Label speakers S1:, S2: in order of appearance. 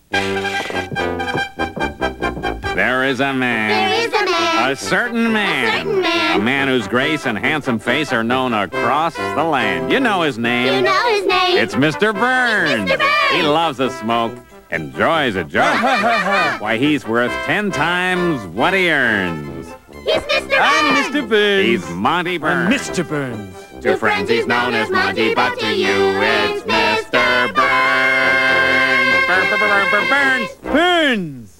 S1: There is a man.
S2: There is a man.
S1: A certain man.
S2: A certain man.
S1: A man whose grace and handsome face are known across the land. You know his name.
S2: You know his name.
S1: It's Mr. Burns.
S2: Mr. Burns.
S1: He loves a smoke, enjoys a joke. Why, he's worth 10 times what he earns.
S2: He's Mr. Burns.
S3: I'm Mr. Burns.
S1: He's Monty Burns.
S3: Mr. Burns.
S1: To friends he's known as Monty, but to you it's Mr. Burns. Burns.
S3: Burns.